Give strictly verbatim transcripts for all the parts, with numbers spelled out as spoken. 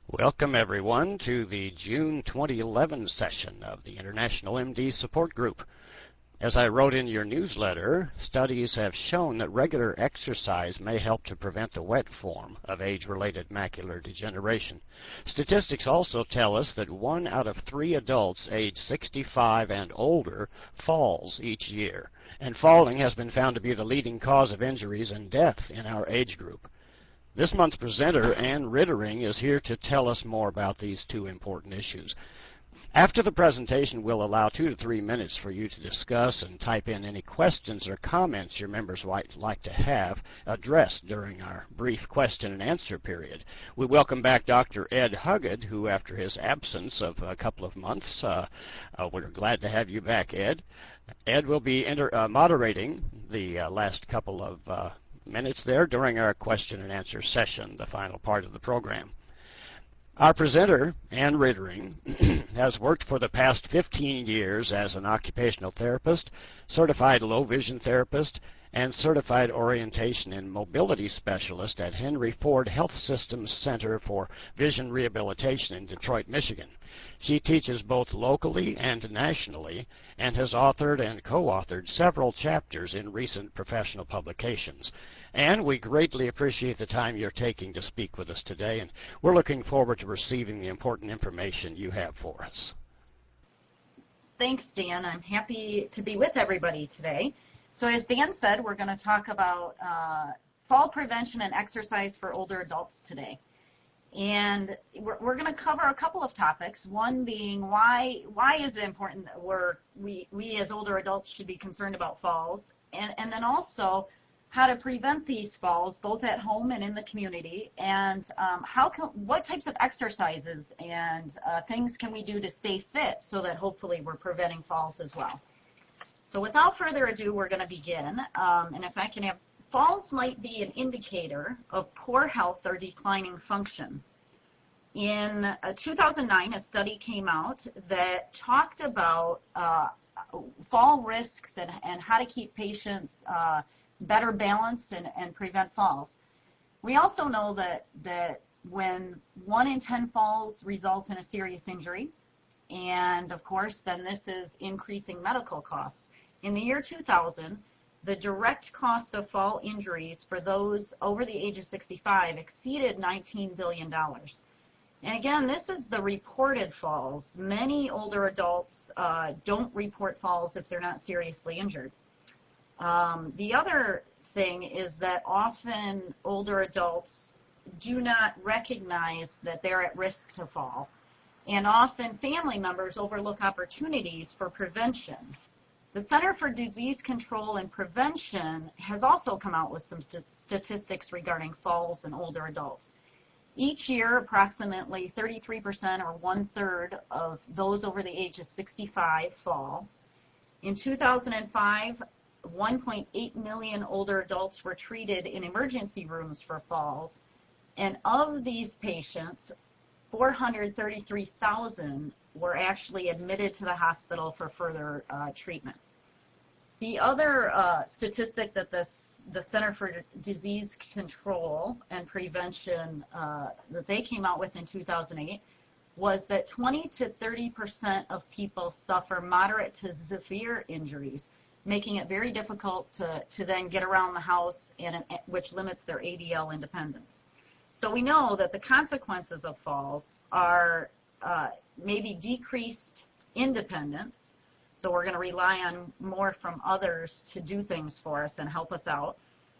Welcome, everyone, to the June twenty eleven session of the International M D Support Group. As I wrote in your newsletter, studies have shown that regular exercise may help to prevent the wet form of age-related macular degeneration. Statistics also tell us that one out of three adults aged sixty-five and older falls each year, and falling has been found to be the leading cause of injuries and death in our age group. This month's presenter, Ann Rittering, is here to tell us more about these two important issues. After the presentation, we'll allow two to three minutes for you to discuss and type in any questions or comments your members might like to have addressed during our brief question and answer period. We welcome back Doctor Ed Hugged, who, after his absence of a couple of months, uh, uh, we're glad to have you back, Ed. Ed will be inter uh, moderating the uh, last couple of uh, minutes there during our question and answer session, the final part of the program. Our presenter, Ann Rittering, has worked for the past fifteen years as an occupational therapist, certified low vision therapist, and certified orientation and mobility specialist at Henry Ford Health Systems Center for Vision Rehabilitation in Detroit, Michigan. She teaches both locally and nationally and has authored and co-authored several chapters in recent professional publications. And we greatly appreciate the time you're taking to speak with us today, and we're looking forward to receiving the important information you have for us. Thanks, Dan. I'm happy to be with everybody today. So as Dan said, we're going to talk about uh, fall prevention and exercise for older adults today. And we're, we're going to cover a couple of topics, one being why why is it important that we're, we, we as older adults should be concerned about falls, and, and then also how to prevent these falls both at home and in the community, and um, how can, what types of exercises and uh, things can we do to stay fit so that hopefully we're preventing falls as well. So without further ado, we're going to begin, um, and if I can have, falls might be an indicator of poor health or declining function. In uh, two thousand nine, a study came out that talked about uh, fall risks and, and how to keep patients uh, better balanced and, and prevent falls. We also know that, that when one in ten falls result in a serious injury, and of course then this is increasing medical costs. In the year two thousand, the direct costs of fall injuries for those over the age of sixty-five exceeded nineteen billion dollars. And again, this is the reported falls. Many older adults uh, don't report falls if they're not seriously injured. Um, the other thing is that often older adults do not recognize that they're at risk to fall, and often family members overlook opportunities for prevention. The Center for Disease Control and Prevention has also come out with some st statistics regarding falls in older adults. Each year, approximately thirty-three percent or one-third of those over the age of sixty-five fall. In two thousand five, one point eight million older adults were treated in emergency rooms for falls, and of these patients, four hundred thirty-three thousand were actually admitted to the hospital for further uh, treatment. The other uh, statistic that this, the Center for Disease Control and Prevention uh, that they came out with in two thousand eight was that twenty to thirty percent of people suffer moderate to severe injuries, making it very difficult to, to then get around the house, and which limits their A D L independence. So we know that the consequences of falls are uh, maybe decreased independence, so we're going to rely on more from others to do things for us and help us out.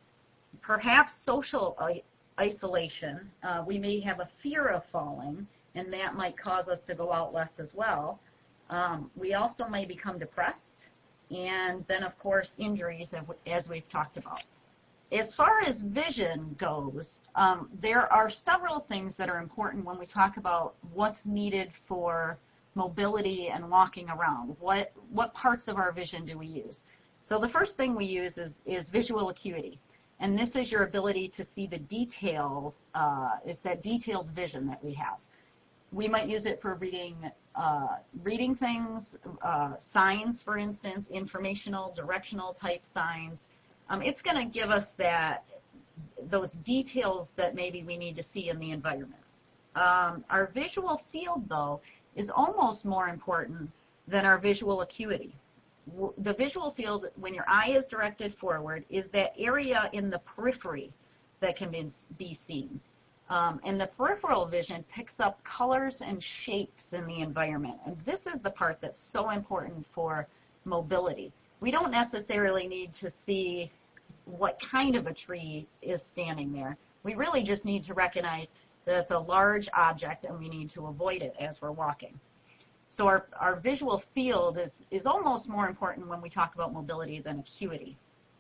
Perhaps social isolation. Uh, we may have a fear of falling, and that might cause us to go out less as well. Um, we also may become depressed, and then, of course, injuries, as we've talked about. As far as vision goes, um, there are several things that are important when we talk about what's needed for mobility and walking around. What, what parts of our vision do we use? So the first thing we use is, is visual acuity. And this is your ability to see the details, uh, it's that detailed vision that we have. We might use it for reading, uh, reading things, uh, signs, for instance, informational, directional type signs. Um, it's going to give us that, those details that maybe we need to see in the environment. Um, our visual field, though, is almost more important than our visual acuity. W the visual field, when your eye is directed forward, is that area in the periphery that can be, be seen. Um, and the peripheral vision picks up colors and shapes in the environment. And this is the part that's so important for mobility. We don't necessarily need to see what kind of a tree is standing there. We really just need to recognize that it's a large object and we need to avoid it as we're walking. So our, our visual field is, is almost more important when we talk about mobility than acuity.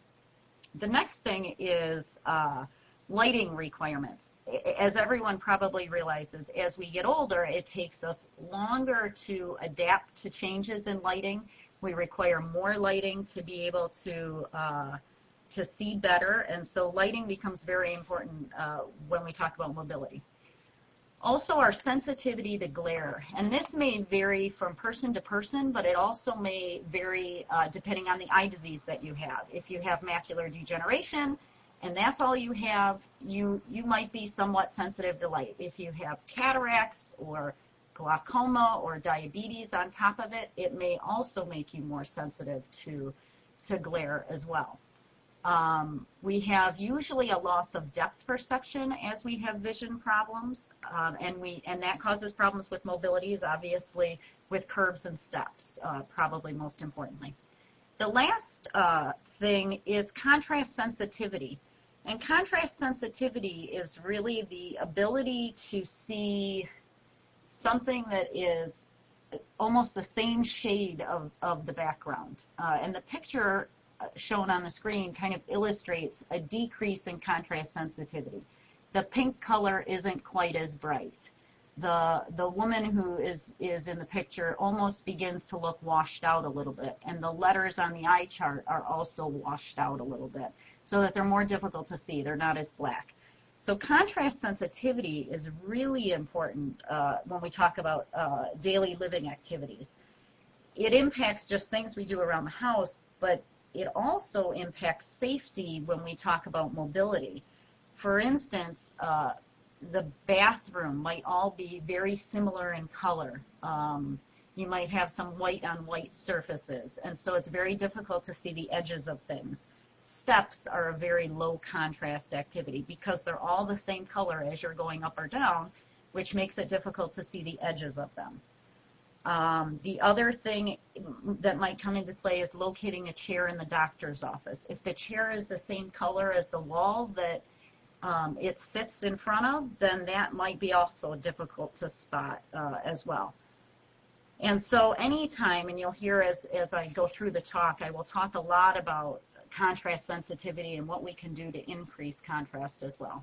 The next thing is uh, lighting requirements. As everyone probably realizes, as we get older, it takes us longer to adapt to changes in lighting. We require more lighting to be able to uh, to see better, and so lighting becomes very important uh, when we talk about mobility. Also, our sensitivity to glare, and this may vary from person to person, but it also may vary uh, depending on the eye disease that you have. If you have macular degeneration, and that's all you have, you, you might be somewhat sensitive to light. If you have cataracts or glaucoma or diabetes on top of it, it may also make you more sensitive to, to glare as well. Um, we have usually a loss of depth perception as we have vision problems, um, and, we, and that causes problems with mobilities, obviously with curbs and steps, uh, probably most importantly. The last uh, thing is contrast sensitivity. And contrast sensitivity is really the ability to see something that is almost the same shade of, of the background. Uh, and the picture shown on the screen kind of illustrates a decrease in contrast sensitivity. The pink color isn't quite as bright. The, the woman who is, is in the picture almost begins to look washed out a little bit, and the letters on the eye chart are also washed out a little bit, so that they're more difficult to see. They're not as black. So contrast sensitivity is really important uh, when we talk about uh, daily living activities. It impacts just things we do around the house, but it also impacts safety when we talk about mobility. For instance, uh, the bathroom might all be very similar in color. Um, you might have some white on white surfaces, and so it's very difficult to see the edges of things. Steps are a very low contrast activity because they're all the same color as you're going up or down, which makes it difficult to see the edges of them. Um, the other thing that might come into play is locating a chair in the doctor's office. If the chair is the same color as the wall that um, it sits in front of, then that might be also difficult to spot uh, as well. And so anytime, and you'll hear as, as I go through the talk, I will talk a lot about contrast sensitivity and what we can do to increase contrast as well.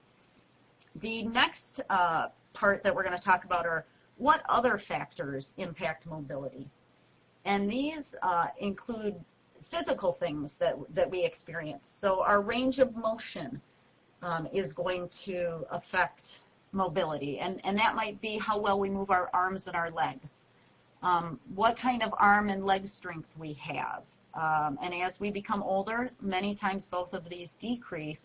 The next uh, part that we're going to talk about are what other factors impact mobility. And these uh, include physical things that, that we experience. So our range of motion um, is going to affect mobility, and, and that might be how well we move our arms and our legs, um, what kind of arm and leg strength we have. Um, and as we become older, many times both of these decrease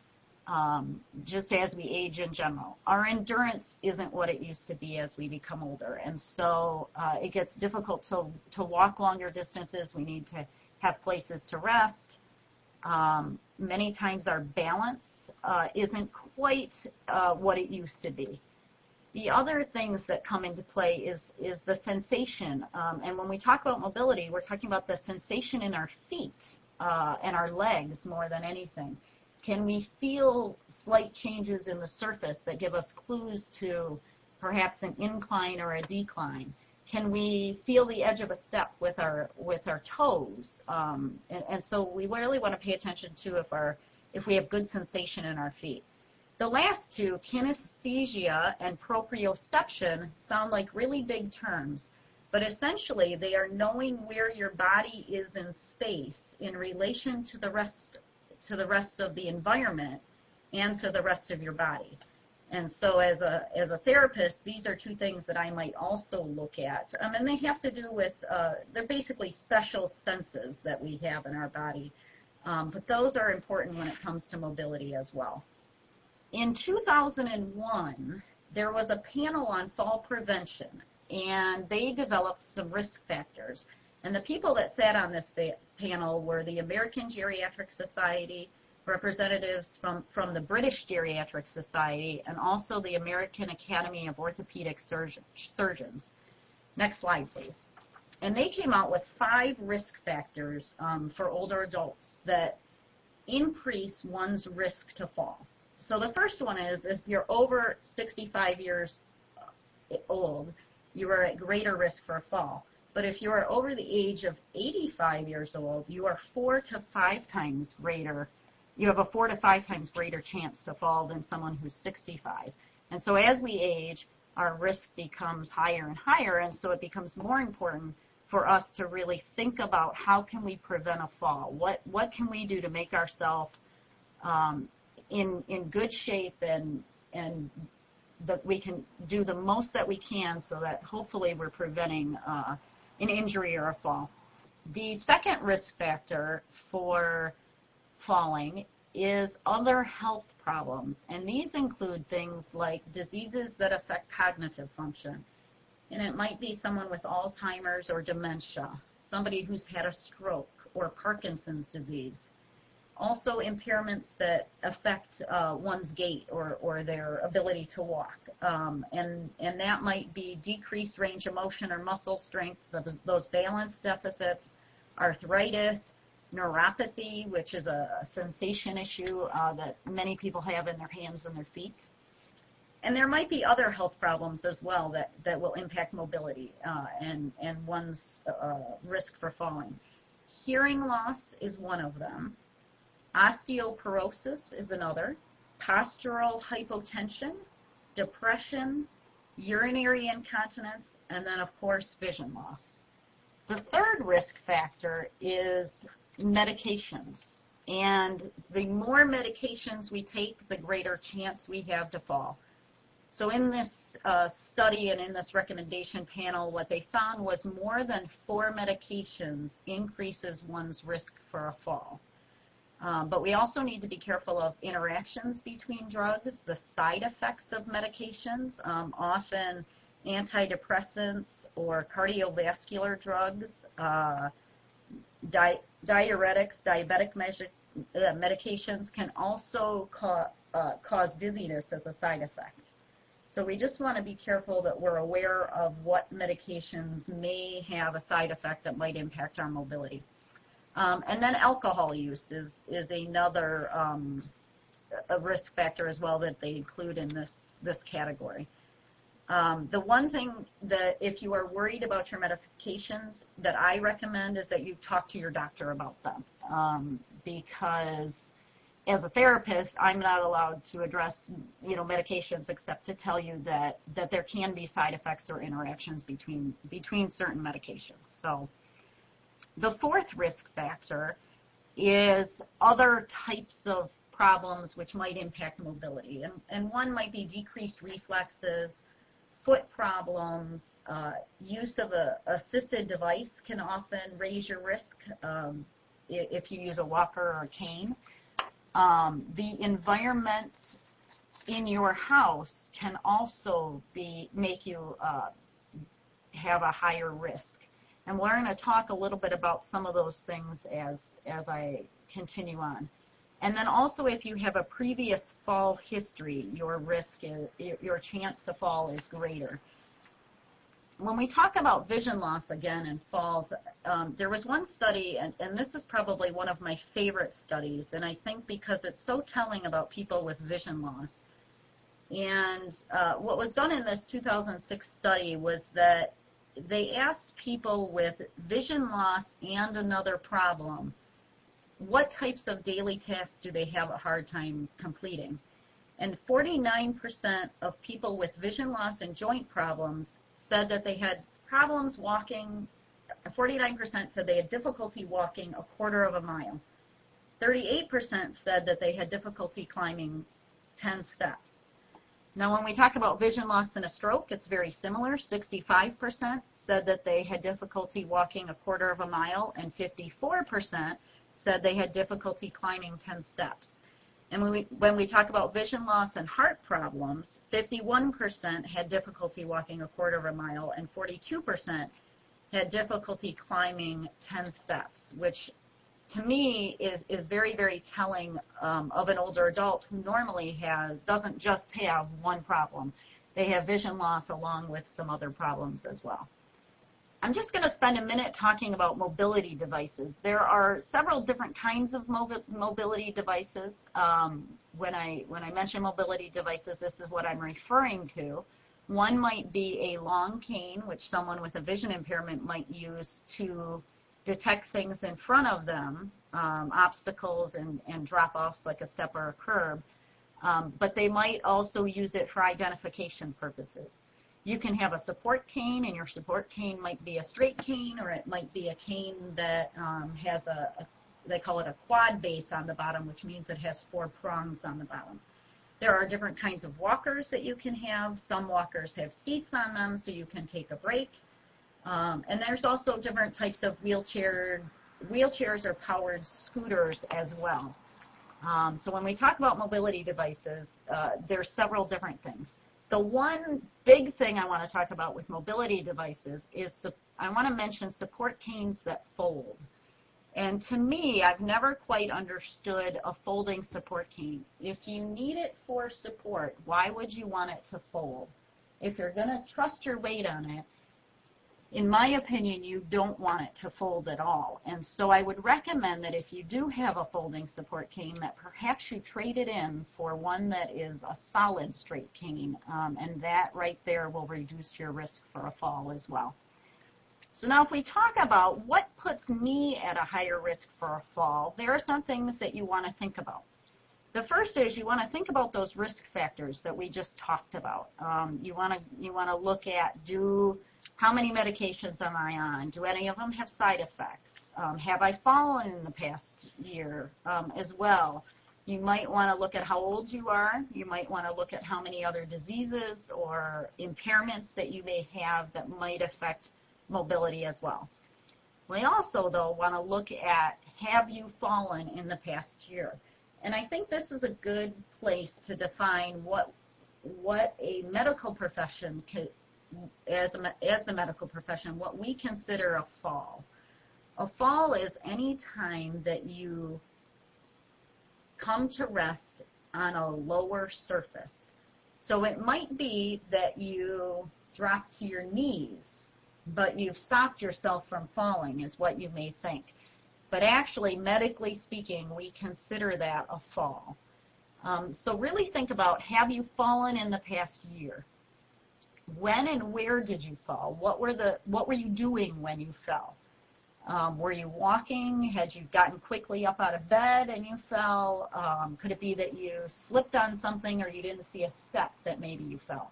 um, just as we age in general. Our endurance isn't what it used to be as we become older, and so uh, it gets difficult to, to walk longer distances. We need to have places to rest. Um, many times our balance uh, isn't quite uh, what it used to be. The other things that come into play is, is the sensation. Um, and when we talk about mobility, we're talking about the sensation in our feet uh, and our legs more than anything. Can we feel slight changes in the surface that give us clues to perhaps an incline or a decline? Can we feel the edge of a step with our, with our toes? Um, and, and so we really want to pay attention to if, our, if we have good sensation in our feet. The last two, kinesthesia and proprioception, sound like really big terms, but essentially they are knowing where your body is in space in relation to the rest, to the rest of the environment and to the rest of your body. And so as a, as a therapist, these are two things that I might also look at. Um, and they have to do with, uh, they're basically special senses that we have in our body. Um, but those are important when it comes to mobility as well. In two thousand one, there was a panel on fall prevention, and they developed some risk factors. And the people that sat on this panel were the American Geriatric Society, representatives from, from the British Geriatric Society, and also the American Academy of Orthopedic Surgeon, Surgeons. Next slide, please. And they came out with five risk factors um, for older adults that increase one's risk to fall. So the first one is if you're over sixty-five years old, you are at greater risk for a fall. But if you are over the age of eighty-five years old, you are four to five times greater. You have a four to five times greater chance to fall than someone who's sixty-five. And so as we age, our risk becomes higher and higher, and so it becomes more important for us to really think about how can we prevent a fall. What what can we do to make ourselves um, in in good shape, and and that we can do the most that we can so that hopefully we're preventing uh, an injury or a fall. The second risk factor for falling is other health problems, and these include things like diseases that affect cognitive function. And it might be someone with Alzheimer's or dementia, somebody who's had a stroke or Parkinson's disease. Also impairments that affect uh, one's gait or, or their ability to walk. Um, and, and that might be decreased range of motion or muscle strength, those, those balance deficits, arthritis, neuropathy, which is a, a sensation issue uh, that many people have in their hands and their feet. And there might be other health problems as well that, that will impact mobility uh, and, and one's uh, risk for falling. Hearing loss is one of them. Osteoporosis is another. Postural hypotension, depression, urinary incontinence, and then, of course, vision loss. The third risk factor is medications. And the more medications we take, the greater chance we have to fall. So in this uh, study and in this recommendation panel, what they found was more than four medications increases one's risk for a fall. Um, but we also need to be careful of interactions between drugs, the side effects of medications, um, often antidepressants or cardiovascular drugs, uh, di diuretics, diabetic measure, uh, medications can also ca uh, cause dizziness as a side effect. So we just want to be careful that we're aware of what medications may have a side effect that might impact our mobility. Um, and then alcohol use is, is another um, a risk factor as well that they include in this, this category. Um, the one thing that if you are worried about your medications that I recommend is that you talk to your doctor about them um, because as a therapist, I'm not allowed to address, you know, medications except to tell you that, that there can be side effects or interactions between, between certain medications. So the fourth risk factor is other types of problems which might impact mobility. And, and one might be decreased reflexes, foot problems, uh, use of a assisted device can often raise your risk um, if you use a walker or a cane. Um, the environment in your house can also be make you uh, have a higher risk. And we're going to talk a little bit about some of those things as, as I continue on. And then also if you have a previous fall history, your risk, is, your chance to fall is greater. When we talk about vision loss again and falls, um, there was one study, and, and this is probably one of my favorite studies, and I think because it's so telling about people with vision loss. And uh, what was done in this two thousand six study was that they asked people with vision loss and another problem, what types of daily tasks do they have a hard time completing? And forty-nine percent of people with vision loss and joint problems said that they had problems walking, forty-nine percent said they had difficulty walking a quarter of a mile. thirty-eight percent said that they had difficulty climbing ten steps. Now when we talk about vision loss and a stroke, it's very similar. sixty-five percent said that they had difficulty walking a quarter of a mile, and fifty-four percent said they had difficulty climbing ten steps. And when we, when we talk about vision loss and heart problems, fifty-one percent had difficulty walking a quarter of a mile and forty-two percent had difficulty climbing ten steps, which to me is, is very, very telling um, of an older adult who normally has, doesn't just have one problem. They have vision loss along with some other problems as well. I'm just going to spend a minute talking about mobility devices. There are several different kinds of mobi mobility devices. Um, when I, when I mention mobility devices, this is what I'm referring to. One might be a long cane, which someone with a vision impairment might use to detect things in front of them, um, obstacles and, and drop-offs like a step or a curb. Um, but they might also use it for identification purposes. You can have a support cane, and your support cane might be a straight cane, or it might be a cane that um, has a, a, they call it a quad base on the bottom, which means it has four prongs on the bottom. There are different kinds of walkers that you can have. Some walkers have seats on them, so you can take a break. Um, and there's also different types of wheelchair, wheelchairs or powered scooters as well. Um, so when we talk about mobility devices, uh, there's several different things. The one big thing I want to talk about with mobility devices is I want to mention support canes that fold. And to me, I've never quite understood a folding support cane. If you need it for support, why would you want it to fold? If you're going to trust your weight on it, in my opinion, you don't want it to fold at all. And so I would recommend that if you do have a folding support cane, that perhaps you trade it in for one that is a solid straight cane. Um, and that right there will reduce your risk for a fall as well. So now if we talk about what puts me at a higher risk for a fall, there are some things that you want to think about. The first is you want to think about those risk factors that we just talked about. Um, you want to you want to look at do how many medications am I on? Do any of them have side effects? Um, have I fallen in the past year um, as well? You might want to look at how old you are. You might want to look at how many other diseases or impairments that you may have that might affect mobility as well. We also, though, want to look at have you fallen in the past year? And I think this is a good place to define what what a medical profession can, as a, as the medical profession, what we consider a fall. A fall is any time that you come to rest on a lower surface. So it might be that you drop to your knees, but you've stopped yourself from falling, is what you may think. But actually, medically speaking, we consider that a fall. Um, so really think about, have you fallen in the past year? When and where did you fall? What were the what were you doing when you fell? Um, were you walking? Had you gotten quickly up out of bed and you fell? Um, could it be that you slipped on something or you didn't see a step that maybe you fell?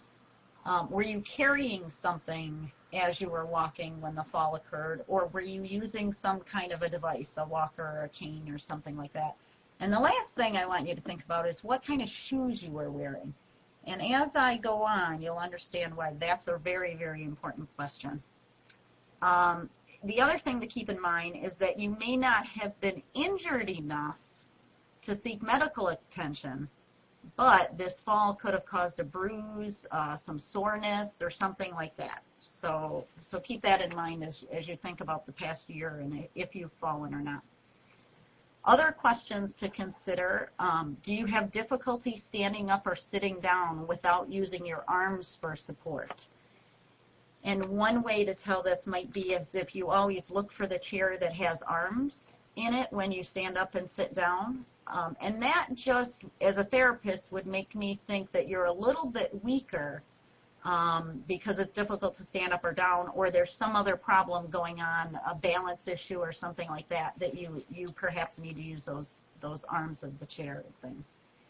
Um, were you carrying something as you were walking when the fall occurred, or were you using some kind of a device, a walker or a cane or something like that? And the last thing I want you to think about is what kind of shoes you were wearing. And as I go on, you'll understand why that's a very, very important question. Um, the other thing to keep in mind is that you may not have been injured enough to seek medical attention, but this fall could have caused a bruise, uh, some soreness, or something like that. So, so keep that in mind as, as you think about the past year and if you've fallen or not. Other questions to consider, um, do you have difficulty standing up or sitting down without using your arms for support? And one way to tell this might be as if you always look for the chair that has arms in it when you stand up and sit down. Um, and that just, as a therapist, would make me think that you're a little bit weaker um, because it's difficult to stand up or down, or there's some other problem going on, a balance issue or something like that, that you, you perhaps need to use those, those arms of the chair and things.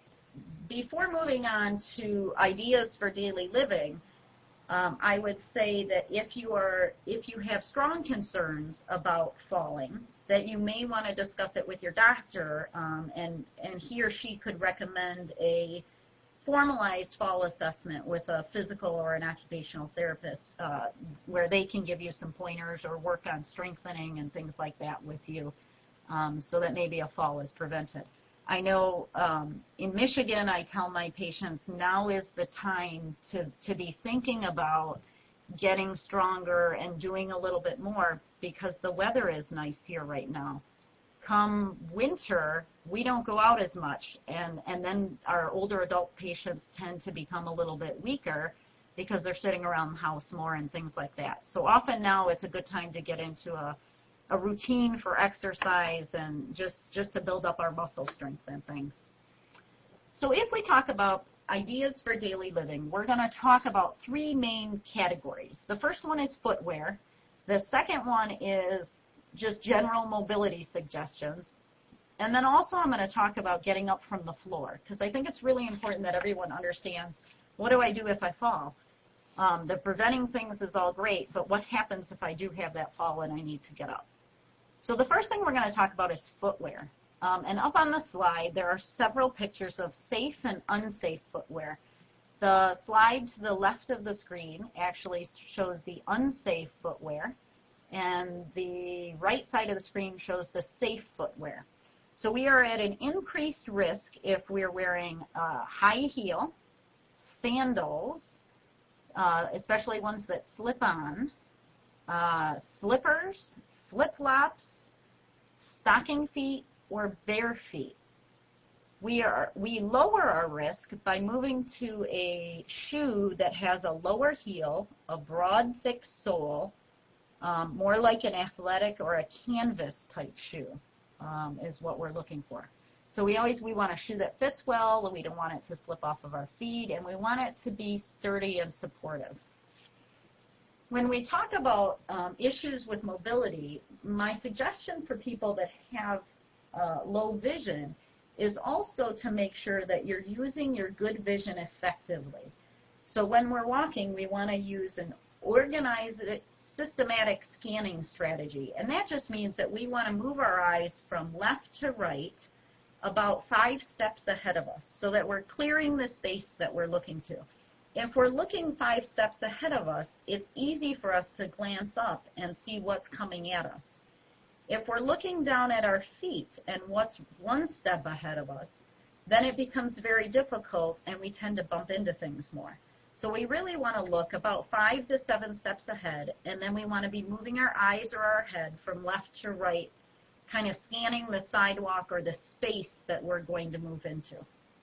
Before moving on to ideas for daily living, um, I would say that if you are, if you have strong concerns about falling, that you may want to discuss it with your doctor, um, and, and he or she could recommend a formalized fall assessment with a physical or an occupational therapist, uh, where they can give you some pointers or work on strengthening and things like that with you, um, so that maybe a fall is prevented. I know um, in Michigan, I tell my patients now is the time to, to be thinking about getting stronger and doing a little bit more because the weather is nice here right now. Come winter, we don't go out as much, and, and then our older adult patients tend to become a little bit weaker because they're sitting around the house more and things like that. So often now it's a good time to get into a, a routine for exercise and just, just to build up our muscle strength and things. So if we talk about ideas for daily living, we're going to talk about three main categories. The first one is footwear. The second one is just general mobility suggestions. And then also I'm going to talk about getting up from the floor because I think it's really important that everyone understands what do I do if I fall. Um, the preventing things is all great, but what happens if I do have that fall and I need to get up? So the first thing we're going to talk about is footwear. Um, and up on the slide, there are several pictures of safe and unsafe footwear. The slide to the left of the screen actually shows the unsafe footwear, and the right side of the screen shows the safe footwear. So we are at an increased risk if we're wearing a high heel, sandals, uh, especially ones that slip on, uh, slippers, flip-flops, stocking feet, or bare feet. We are we lower our risk by moving to a shoe that has a lower heel, a broad, thick sole, um, more like an athletic or a canvas type shoe um, is what we're looking for. So we always we want a shoe that fits well, and we don't want it to slip off of our feet, and we want it to be sturdy and supportive. When we talk about um, issues with mobility, my suggestion for people that have uh, low vision is also to make sure that you're using your good vision effectively. So when we're walking, we want to use an organized, systematic scanning strategy. And that just means that we want to move our eyes from left to right about five steps ahead of us so that we're clearing the space that we're looking to. If we're looking five steps ahead of us, it's easy for us to glance up and see what's coming at us. If we're looking down at our feet and what's one step ahead of us, then it becomes very difficult and we tend to bump into things more. So we really want to look about five to seven steps ahead, and then we want to be moving our eyes or our head from left to right, kind of scanning the sidewalk or the space that we're going to move into.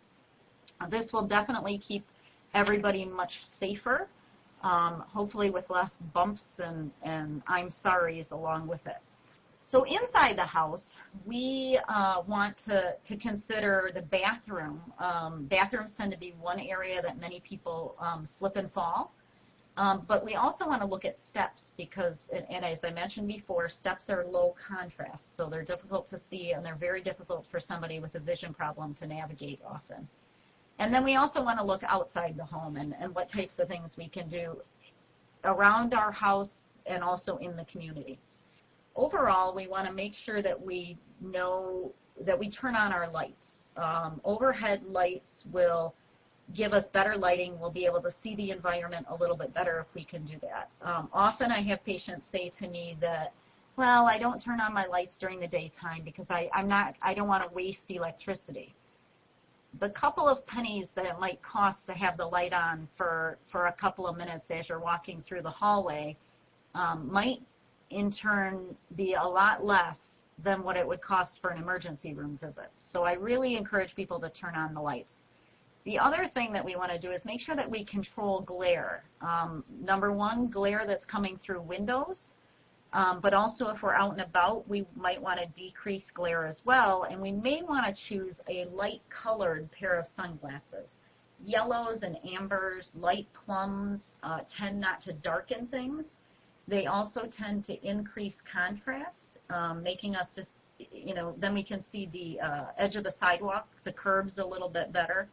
This will definitely keep everybody much safer, um, hopefully with less bumps and, and I'm sorry's along with it. So inside the house, we uh, want to, to consider the bathroom. Um, bathrooms tend to be one area that many people um, slip and fall. Um, but we also want to look at steps because, and, and as I mentioned before, steps are low contrast. So they're difficult to see and they're very difficult for somebody with a vision problem to navigate often. And then we also want to look outside the home and, and what types of things we can do around our house and also in the community. Overall, we want to make sure that we know that we turn on our lights. Um, overhead lights will give us better lighting. We'll be able to see the environment a little bit better if we can do that. Um, often I have patients say to me that, well, I don't turn on my lights during the daytime because I, I'm not, I don't want to waste electricity. The couple of pennies that it might cost to have the light on for, for a couple of minutes as you're walking through the hallway um, might in turn be a lot less than what it would cost for an emergency room visit. So I really encourage people to turn on the lights. The other thing that we want to do is make sure that we control glare. Um, number one, glare that's coming through windows, um, but also if we're out and about, we might want to decrease glare as well, and we may want to choose a light-colored pair of sunglasses. Yellows and ambers, light plums uh, tend not to darken things. They also tend to increase contrast, um, making us just, you know, then we can see the uh, edge of the sidewalk, the curbs a little bit better.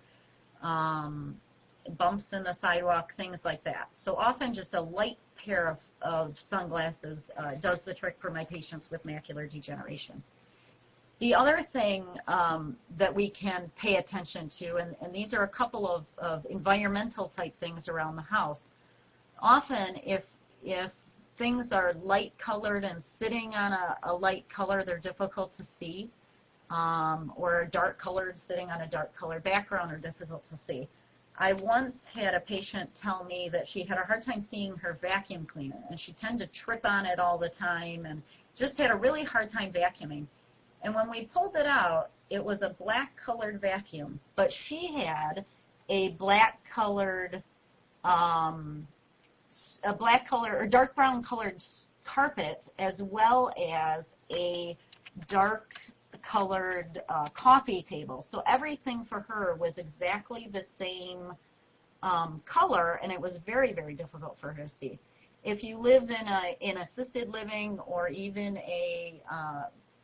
Um, bumps in the sidewalk, things like that. So often just a light pair of, of sunglasses uh, does the trick for my patients with macular degeneration. The other thing um, that we can pay attention to, and, and these are a couple of, of environmental type things around the house. Often if, if things are light colored and sitting on a, a light color, they're difficult to see. um, or dark colored, sitting on a dark colored background, or difficult to see. I once had a patient tell me that she had a hard time seeing her vacuum cleaner, and she tended to trip on it all the time and just had a really hard time vacuuming. And when we pulled it out, it was a black colored vacuum, but she had a black colored, um, a black color or dark brown colored carpet, as well as a dark colored uh, coffee table. So everything for her was exactly the same um, color, and it was very, very difficult for her to see. If you live in a in assisted living or even a uh,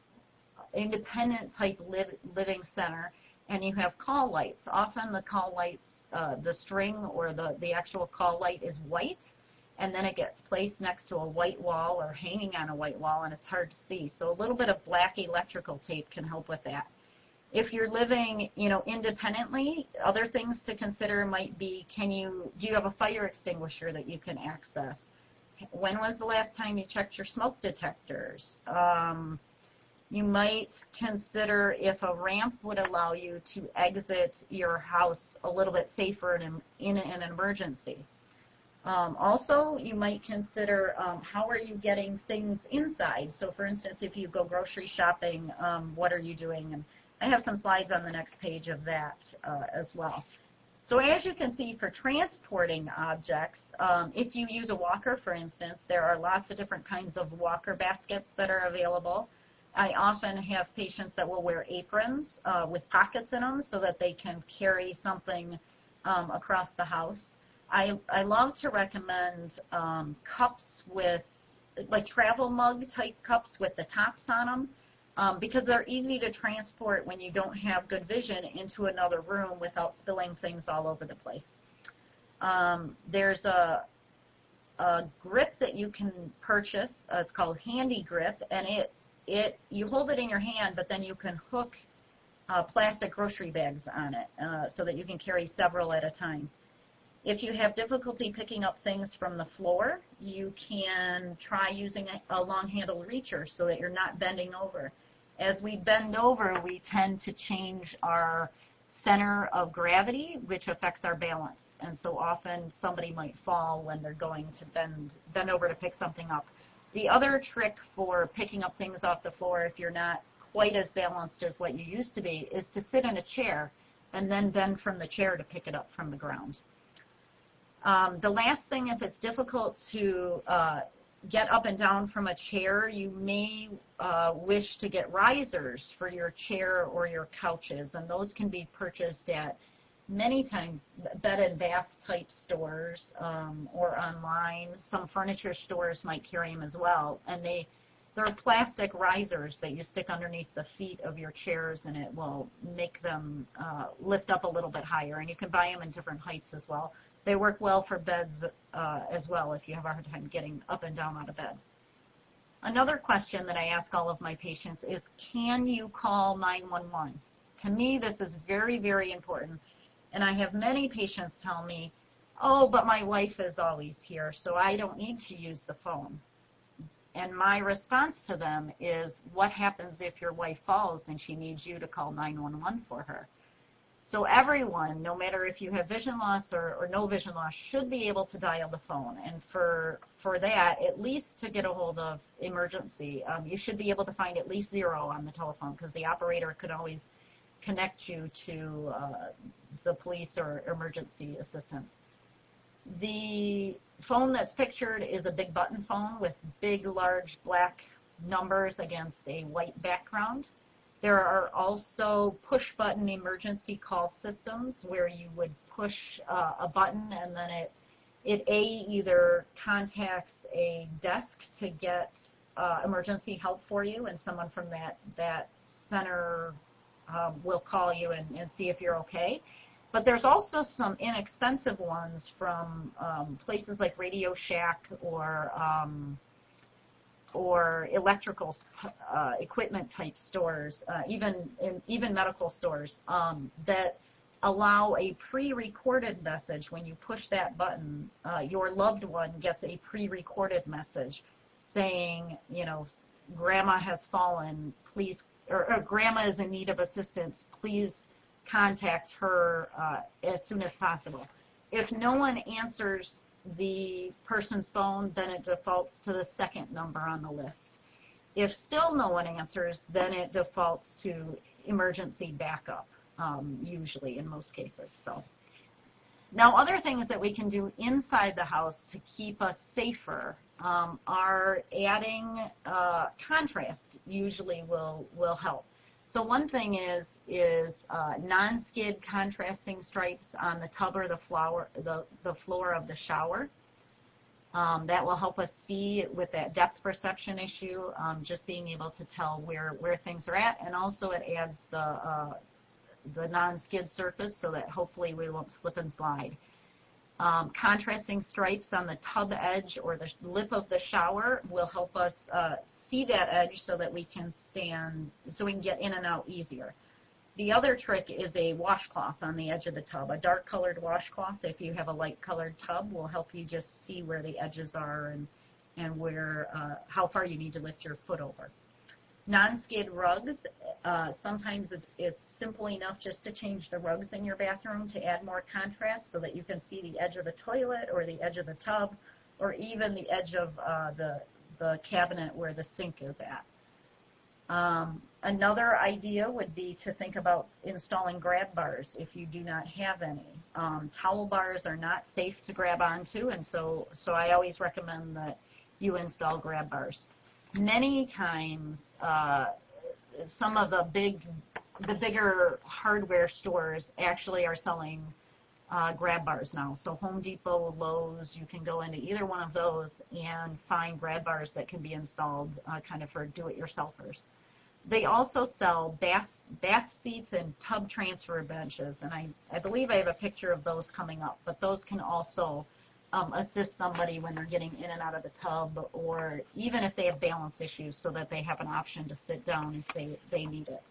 independent type live, living center, and you have call lights, often the call lights, uh, the string or the, the actual call light is white, and then it gets placed next to a white wall or hanging on a white wall, and it's hard to see. So a little bit of black electrical tape can help with that. If you're living, you know, independently, other things to consider might be, can you, do you have a fire extinguisher that you can access? When was the last time you checked your smoke detectors? Um, you might consider if a ramp would allow you to exit your house a little bit safer in, in an emergency. Um, also, you might consider um, how are you getting things inside. So, for instance, if you go grocery shopping, um, what are you doing? And I have some slides on the next page of that uh, as well. So as you can see, for transporting objects, um, if you use a walker, for instance, there are lots of different kinds of walker baskets that are available. I often have patients that will wear aprons uh, with pockets in them so that they can carry something um, across the house. I, I love to recommend um, cups with, like travel mug type cups with the tops on them, um, because they're easy to transport when you don't have good vision into another room without spilling things all over the place. Um, there's a, a grip that you can purchase. Uh, it's called Handy Grip, and it, it you hold it in your hand, but then you can hook uh, plastic grocery bags on it uh, so that you can carry several at a time. If you have difficulty picking up things from the floor, you can try using a, a long-handled reacher so that you're not bending over. As we bend over, we tend to change our center of gravity, which affects our balance. And so often somebody might fall when they're going to bend, bend over to pick something up. The other trick for picking up things off the floor, if you're not quite as balanced as what you used to be, is to sit in a chair and then bend from the chair to pick it up from the ground. Um, the last thing, if it's difficult to uh, get up and down from a chair, you may uh, wish to get risers for your chair or your couches, and those can be purchased at many times bed and bath type stores um, or online. Some furniture stores might carry them as well, and they they're plastic risers that you stick underneath the feet of your chairs, and it will make them uh, lift up a little bit higher, and you can buy them in different heights as well. They work well for beds uh, as well if you have a hard time getting up and down out of bed. Another question that I ask all of my patients is, can you call nine one one? To me, this is very, very important. And I have many patients tell me, oh, but my wife is always here, so I don't need to use the phone. And my response to them is, what happens if your wife falls and she needs you to call nine one one for her? So everyone, no matter if you have vision loss or, or no vision loss, should be able to dial the phone. And for for that, at least to get a hold of emergency, um, you should be able to find at least zero on the telephone, because the operator could always connect you to uh, the police or emergency assistance. The phone that's pictured is a big button phone with big, large black numbers against a white background. There are also push-button emergency call systems where you would push uh, a button and then it, it A, either contacts a desk to get uh, emergency help for you, and someone from that, that center um, will call you and, and see if you're okay. But there's also some inexpensive ones from um, places like Radio Shack or um, or electrical uh, equipment type stores, uh, even in, even medical stores, um, that allow a pre-recorded message. When you push that button, uh, your loved one gets a pre-recorded message saying, you know, grandma has fallen, please or, or grandma is in need of assistance, please contact her uh, as soon as possible. If no one answers the person's phone, then it defaults to the second number on the list. If still no one answers, then it defaults to emergency backup, um, usually in most cases. So, now other things that we can do inside the house to keep us safer um, are adding uh, contrast. Usually will will help. So one thing is is uh, non-skid contrasting stripes on the tub or the floor the the floor of the shower. Um, that will help us see with that depth perception issue, um, just being able to tell where, where things are at, and also it adds the, uh, the non-skid surface so that hopefully we won't slip and slide. Um, contrasting stripes on the tub edge or the lip of the shower will help us uh, see that edge so that we can stand, so we can get in and out easier. The other trick is a washcloth on the edge of the tub. A dark colored washcloth, if you have a light colored tub, will help you just see where the edges are and, and where, uh, how far you need to lift your foot over. Non-skid rugs, uh, sometimes it's, it's simple enough just to change the rugs in your bathroom to add more contrast so that you can see the edge of the toilet or the edge of the tub or even the edge of uh, the, the cabinet where the sink is at. Um, another idea would be to think about installing grab bars if you do not have any. Um, towel bars are not safe to grab onto, and so, so I always recommend that you install grab bars. Many times, uh, some of the big, the bigger hardware stores actually are selling uh, grab bars now. So Home Depot, Lowe's, you can go into either one of those and find grab bars that can be installed uh, kind of for do-it-yourselfers. They also sell bath, bath seats and tub transfer benches, and I, I believe I have a picture of those coming up, but those can also um, assist somebody when they're getting in and out of the tub, or even if they have balance issues so that they have an option to sit down if they, they need it.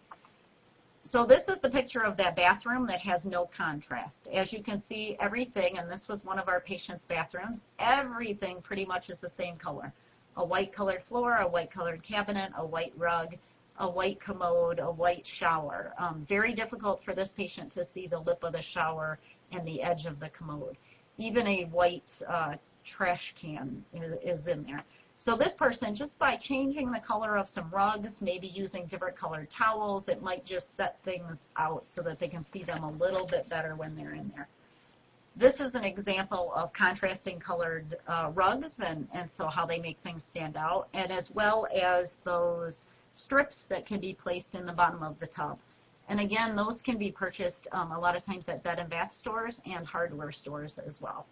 So this is the picture of that bathroom that has no contrast. As you can see, everything, and this was one of our patients' bathrooms, everything pretty much is the same color. A white colored floor, a white colored cabinet, a white rug, a white commode, a white shower. Um, very difficult for this patient to see the lip of the shower and the edge of the commode. Even a white uh, trash can is, is in there. So this person, just by changing the color of some rugs, maybe using different colored towels, it might just set things out so that they can see them a little bit better when they're in there. This is an example of contrasting colored uh, rugs and, and so how they make things stand out, and as well as those strips that can be placed in the bottom of the tub. And again, those can be purchased um, a lot of times at bed and bath stores and hardware stores as well.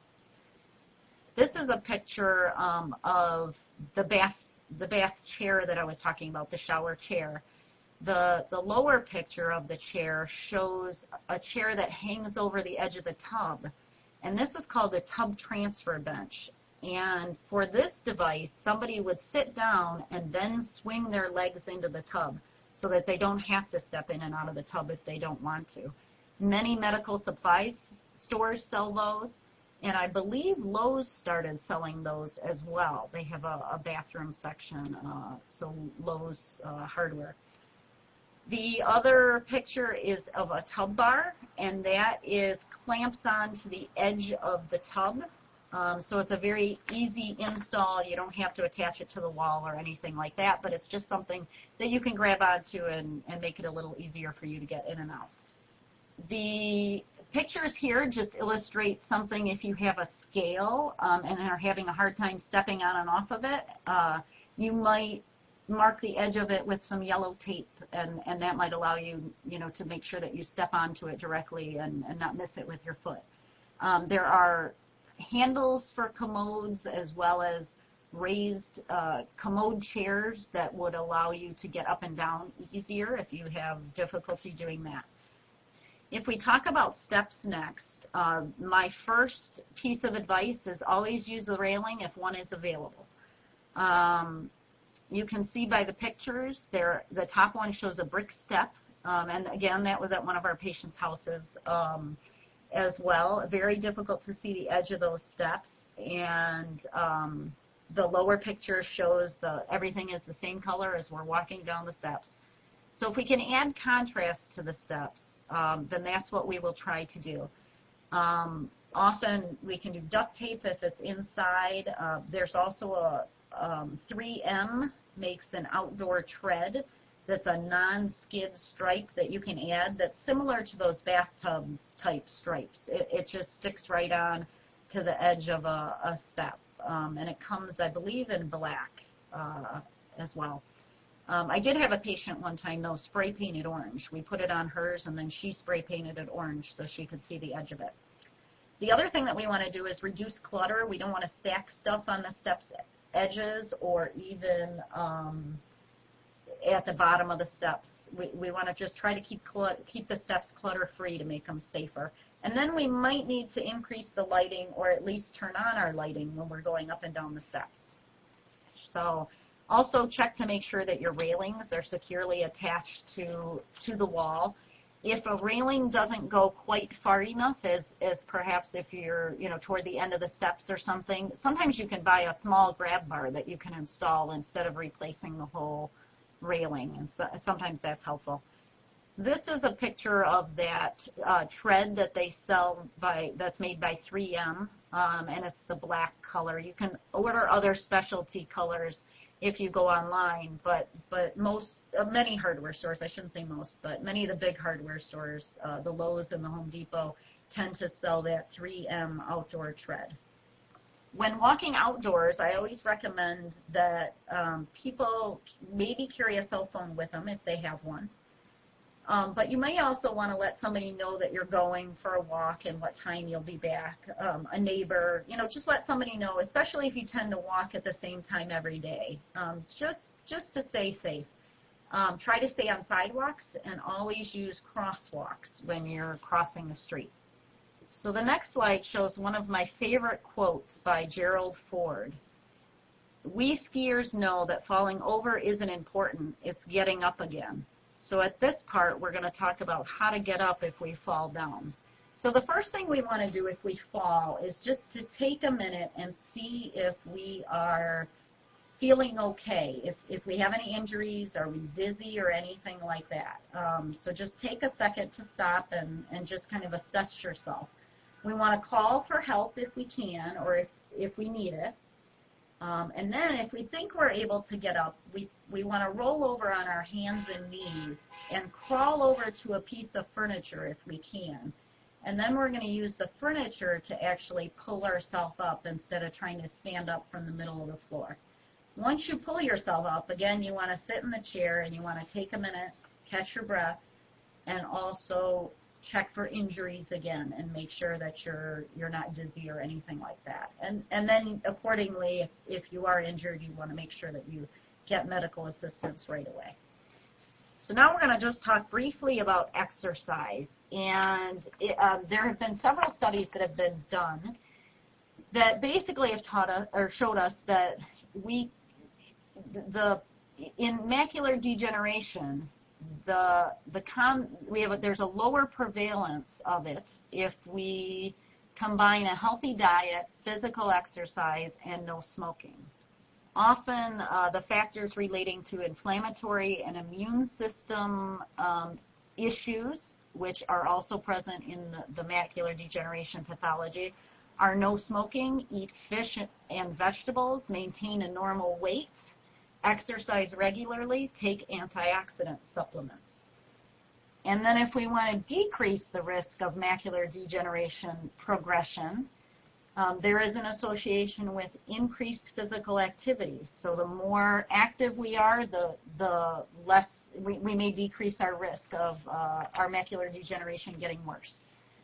This is a picture um, of the bath, the bath chair that I was talking about, the shower chair. The, the lower picture of the chair shows a chair that hangs over the edge of the tub, and this is called the tub transfer bench. And for this device, somebody would sit down and then swing their legs into the tub so that they don't have to step in and out of the tub if they don't want to. Many medical supplies stores sell those, and I believe Lowe's started selling those as well. They have a, a bathroom section, uh, so Lowe's uh, hardware. The other picture is of a tub bar, and that is clamps onto the edge of the tub. Um, so it's a very easy install. You don't have to attach it to the wall or anything like that, but it's just something that you can grab onto and, and make it a little easier for you to get in and out. The pictures here just illustrate something if you have a scale um, and are having a hard time stepping on and off of it. Uh, you might mark the edge of it with some yellow tape, and, and that might allow you, you know, to make sure that you step onto it directly and, and not miss it with your foot. Um, there are handles for commodes as well as raised uh, commode chairs that would allow you to get up and down easier if you have difficulty doing that. If we talk about steps next, uh, my first piece of advice is always use the railing if one is available. Um, you can see by the pictures there, the top one shows a brick step, um, and again, that was at one of our patients' houses. Um, as well. Very difficult to see the edge of those steps, and um, the lower picture shows the everything is the same color as we're walking down the steps. So if we can add contrast to the steps, um, then that's what we will try to do. Um, often we can do duct tape if it's inside. Uh, there's also a um, three M makes an outdoor tread that's a non-skid stripe that you can add that's similar to those bathtub type stripes. It, it just sticks right on to the edge of a, a step. Um, and it comes, I believe, in black uh, as well. Um, I did have a patient one time, though, spray painted orange. We put it on hers, and then she spray painted it orange so she could see the edge of it. The other thing that we want to do is reduce clutter. We don't want to stack stuff on the steps edges or even um, at the bottom of the steps. We, we want to just try to keep, keep the steps clutter-free to make them safer. And then we might need to increase the lighting or at least turn on our lighting when we're going up and down the steps. So also check to make sure that your railings are securely attached to, to the wall. If a railing doesn't go quite far enough, as, as perhaps if you're you know, toward the end of the steps or something, sometimes you can buy a small grab bar that you can install instead of replacing the whole railing, and so, sometimes that's helpful. This is a picture of that uh, tread that they sell by, that's made by three M, um, and it's the black color. You can order other specialty colors if you go online, but but most, uh, many hardware stores, I shouldn't say most, but many of the big hardware stores, uh, the Lowe's and the Home Depot, tend to sell that three M outdoor tread. When walking outdoors, I always recommend that um, people maybe carry a cell phone with them if they have one. Um, but you may also want to let somebody know that you're going for a walk and what time you'll be back. Um, a neighbor, you know, just let somebody know, especially if you tend to walk at the same time every day, um, just, just to stay safe. Um, try to stay on sidewalks and always use crosswalks when you're crossing the street. So the next slide shows one of my favorite quotes by Gerald Ford. "We skiers know that falling over isn't important, it's getting up again." So at this part, we're going to talk about how to get up if we fall down. So the first thing we want to do if we fall is just to take a minute and see if we are feeling okay, if, if we have any injuries, are we dizzy or anything like that. Um, so just take a second to stop and, and just kind of assess yourself. We want to call for help if we can or if, if we need it. Um, and then if we think we're able to get up, we, we want to roll over on our hands and knees and crawl over to a piece of furniture if we can. And then we're going to use the furniture to actually pull ourselves up instead of trying to stand up from the middle of the floor. Once you pull yourself up, again, you want to sit in the chair and you want to take a minute, catch your breath, and also check for injuries again and make sure that you're you're not dizzy or anything like that. And and then accordingly, if, if you are injured, you want to make sure that you get medical assistance right away. So now we're going to just talk briefly about exercise. And it, um, there have been several studies that have been done that basically have taught us or showed us that we the in macular degeneration, the the com we have a, there's a lower prevalence of it if we combine a healthy diet, physical exercise, and no smoking. Often uh, the factors relating to inflammatory and immune system um, issues, which are also present in the, the macular degeneration pathology, are no smoking, eat fish and vegetables, maintain a normal weight, exercise regularly, take antioxidant supplements. And then if we want to decrease the risk of macular degeneration progression, um, there is an association with increased physical activity. So the more active we are, the, the less we, we may decrease our risk of uh, our macular degeneration getting worse.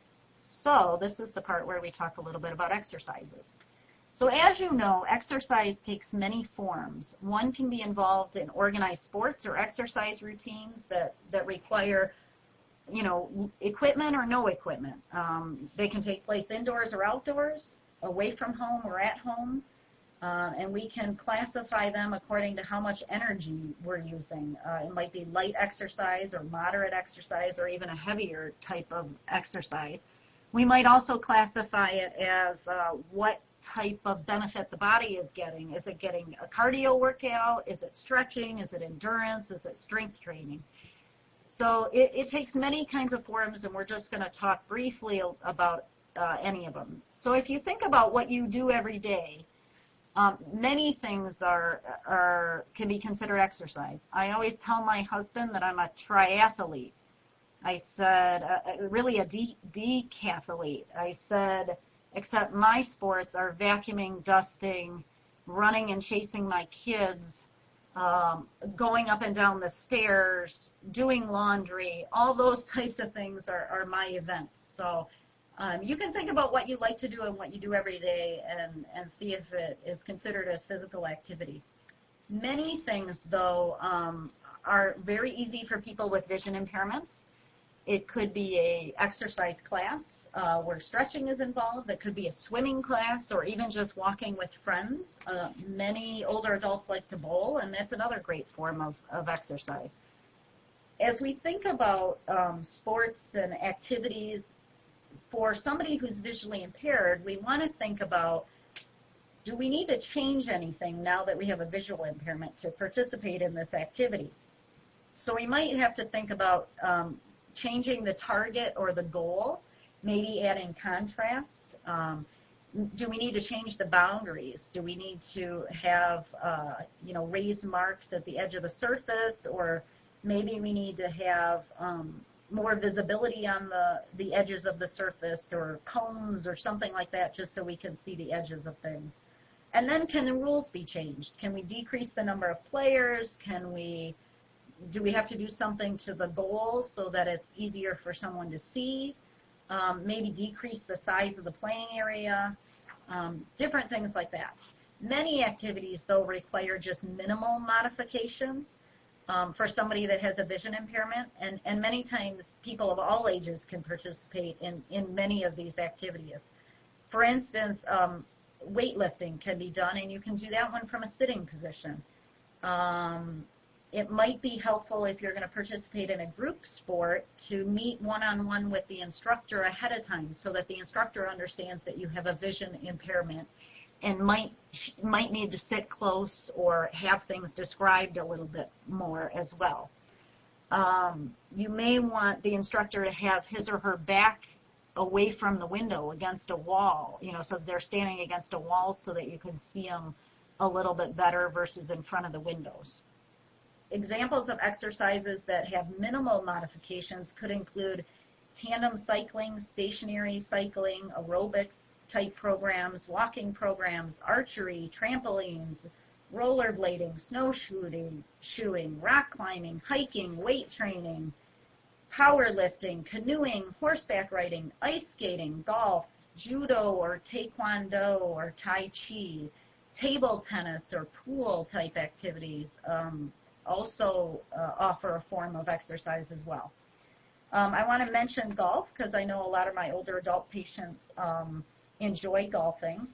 So this is the part where we talk a little bit about exercises. So as you know, exercise takes many forms. One can be involved in organized sports or exercise routines that, that require, you know, equipment or no equipment. Um, they can take place indoors or outdoors, away from home or at home, uh, and we can classify them according to how much energy we're using. Uh, it might be light exercise or moderate exercise or even a heavier type of exercise. We might also classify it as uh, what type of benefit the body is getting. Is it getting a cardio workout? Is it stretching? Is it endurance? Is it strength training? So it, it takes many kinds of forms, and we're just going to talk briefly about uh, any of them. So if you think about what you do every day, um, many things are, are can be considered exercise. I always tell my husband that I'm a triathlete. I said, uh, really a de- decathlete. I said, except my sports are vacuuming, dusting, running and chasing my kids, um, going up and down the stairs, doing laundry. All those types of things are, are my events. So um, you can think about what you like to do and what you do every day and, and see if it is considered as physical activity. Many things, though, um, are very easy for people with vision impairments. It could be a exercise class uh, where stretching is involved. It could be a swimming class or even just walking with friends. Uh, many older adults like to bowl, and that's another great form of, of exercise. As we think about um, sports and activities, for somebody who's visually impaired, we want to think about, do we need to change anything now that we have a visual impairment to participate in this activity? So we might have to think about um, changing the target or the goal, maybe adding contrast. Um, do we need to change the boundaries? Do we need to have, uh, you know, raised marks at the edge of the surface, or maybe we need to have um, more visibility on the, the edges of the surface, or cones or something like that, just so we can see the edges of things. And then can the rules be changed? Can we decrease the number of players? Can we Do we have to do something to the goal so that it's easier for someone to see? Um, maybe decrease the size of the playing area, um, different things like that. Many activities, though, require just minimal modifications um, for somebody that has a vision impairment, and, and many times people of all ages can participate in, in many of these activities. For instance, um, weightlifting can be done, and you can do that one from a sitting position. Um, It might be helpful if you're going to participate in a group sport to meet one-on-one with the instructor ahead of time so that the instructor understands that you have a vision impairment and might might need to sit close or have things described a little bit more as well. Um, you may want the instructor to have his or her back away from the window against a wall, you know, so they're standing against a wall so that you can see them a little bit better versus in front of the windows. Examples of exercises that have minimal modifications could include tandem cycling, stationary cycling, aerobic type programs, walking programs, archery, trampolines, rollerblading, snowshoeing, shoeing, rock climbing, hiking, weight training, powerlifting, canoeing, horseback riding, ice skating, golf, judo or taekwondo or tai chi, table tennis or pool type activities. Um, also uh, offer a form of exercise as well. Um, I want to mention golf because I know a lot of my older adult patients um, enjoy golfing.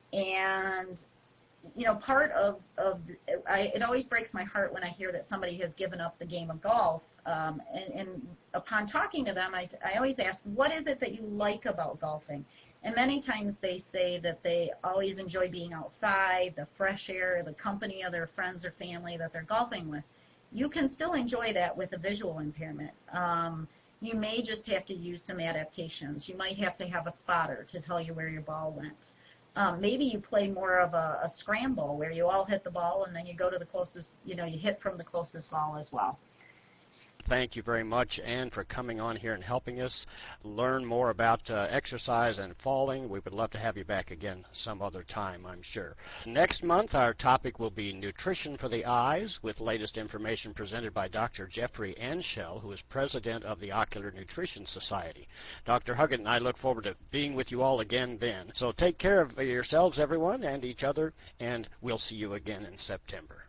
And, you know, part of, of I, it always breaks my heart when I hear that somebody has given up the game of golf. Um, and, and upon talking to them, I, I always ask, what is it that you like about golfing? And many times they say that they always enjoy being outside, the fresh air, the company of their friends or family that they're golfing with. You can still enjoy that with a visual impairment. Um, you may just have to use some adaptations. You might have to have a spotter to tell you where your ball went. Um, maybe you play more of a, a scramble where you all hit the ball and then you go to the closest, you know, you hit from the closest ball as well. Thank you very much, Ann, for coming on here and helping us learn more about uh, exercise and falling. We would love to have you back again some other time, I'm sure. Next month, our topic will be nutrition for the eyes, with latest information presented by Doctor Jeffrey Anschel, who is president of the Ocular Nutrition Society. Doctor Huggett and I look forward to being with you all again then. So take care of yourselves, everyone, and each other, and we'll see you again in September.